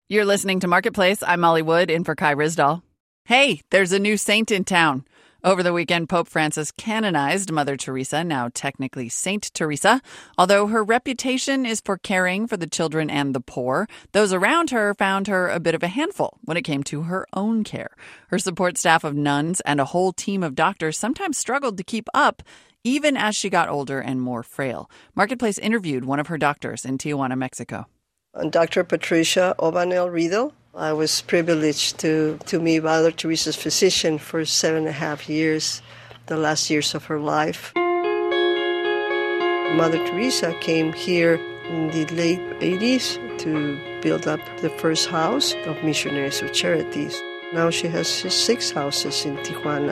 You're listening to Marketplace. I'm Molly Wood, in for Kai Ryssdal. Hey, there's a new saint in town. Over the weekend, Pope Francis canonized Mother Teresa, now technically Saint Teresa. Although her reputation is for caring for the children and the poor, those around her found her a bit of a handful when it came to her own care. Her support staff of nuns and a whole team of doctors sometimes struggled to keep up, even as she got older and more frail. Marketplace interviewed one of her doctors in Tijuana, Mexico. Dr. Patricia Obanel Riedel. I was privileged to meet Mother Teresa's physician for 7.5 years, the last years of her life. Mother Teresa came here in the late 80s to build up the first house of Missionaries of Charities. Now she has 6 houses in Tijuana.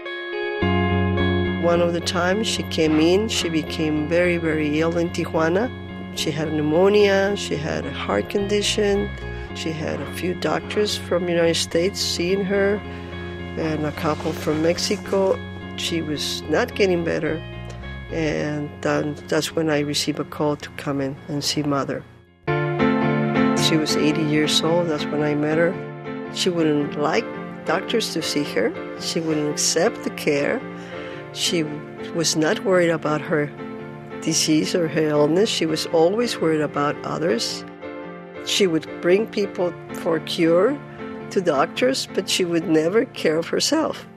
One of the times she came in, she became very, very ill in Tijuana. She had pneumonia, she had a heart condition, she had a few doctors from the United States seeing her, and a couple from Mexico. She was not getting better, and that's when I received a call to come in and see Mother. She was 80 years old, that's when I met her. She wouldn't like doctors to see her. She wouldn't accept the care. She was not worried about her disease or her illness. She was always worried about others. She would bring people for cure to doctors, but she would never care of herself.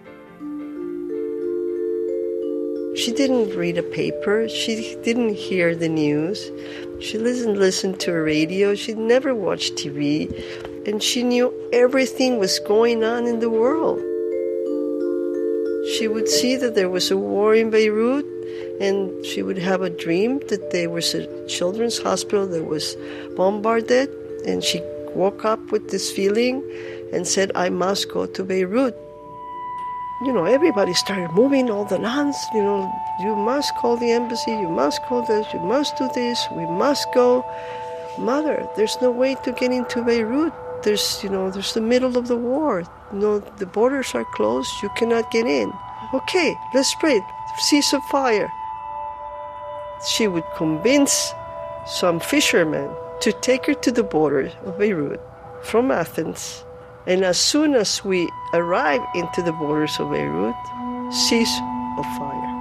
She didn't read a paper. She didn't hear the news. She didn't listen to a radio. She never watched TV. And she knew everything was going on in the world. She would see that there was a war in Beirut, and she would have a dream that there was a children's hospital that was bombarded, and she woke up with this feeling and said, I must go to Beirut. You know, everybody started moving, all the nuns, you must call the embassy, you must call this, you must do this, we must go. Mother, there's no way to get into Beirut. There's the middle of the war. The borders are closed, you cannot get in. Okay, let's pray, cease of fire. She would convince some fishermen to take her to the border of Beirut from Athens. And as soon as we arrive into the borders of Beirut, cease of fire.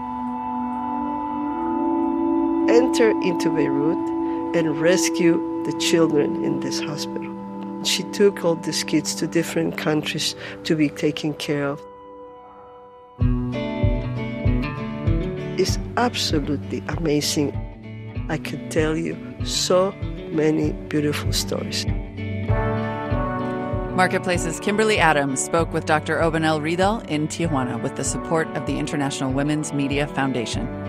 Enter into Beirut and rescue the children in this hospital. She took all these kids to different countries to be taken care of. It's absolutely amazing. I could tell you so many beautiful stories. Marketplace's Kimberly Adams spoke with Dr. Obanel Riedel in Tijuana with the support of the International Women's Media Foundation.